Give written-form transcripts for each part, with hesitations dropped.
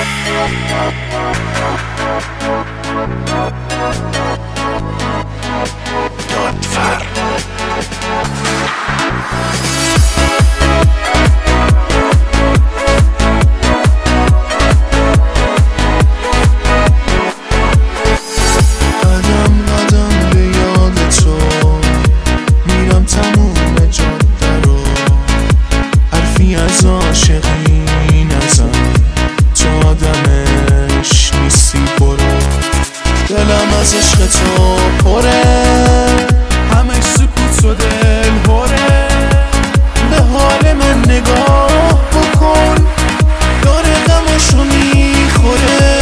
از عاشقی نزن، تو آدمش نیستی برو. دلم از عشق تو پره، همش سکوت و دل هره. به حال من نگاه بکن، داره غمشو میخوره.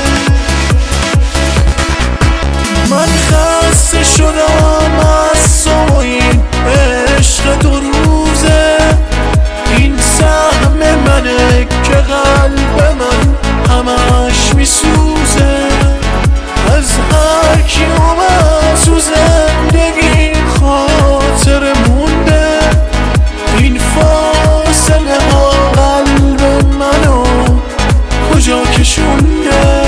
من خسته شدم از تو و این عشق دو روزه. این سهم منه که قلب من همش میسوزه. از هر کی اومد تو زندگی خاطر مونده. این فاصله ها قلب منو کجا کشونده.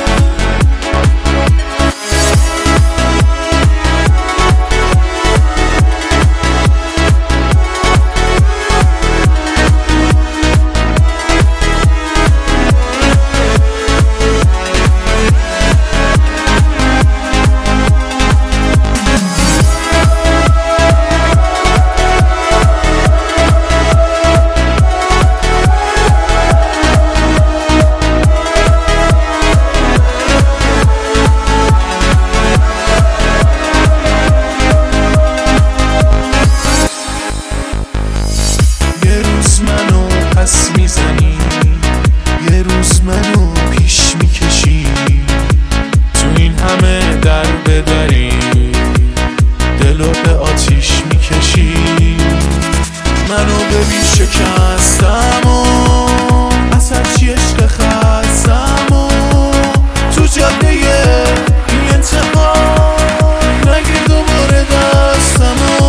پس میزنی، یه روز منو پیش میکشی. تو این همه در بدری، دلو به آتیش میکشی. منو ببین شکستم و از هرچی عشق خستم و تو جاده این انتقام نگیر دوباره دستمو.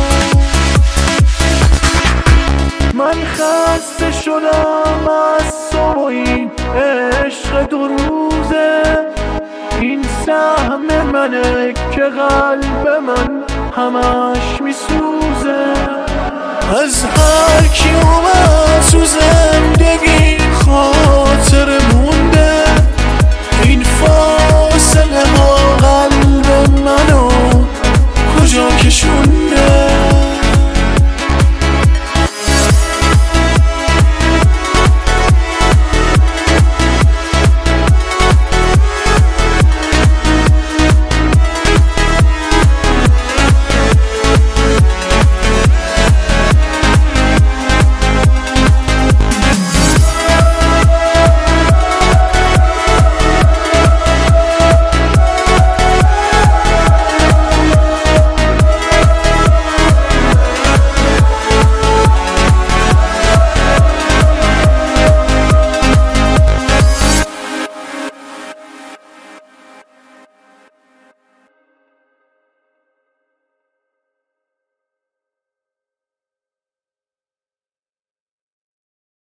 من خسته شدم از تو و این عشق دو روزه. این سهم منه که قلب من همش میسوزه. از هر کی اومد تو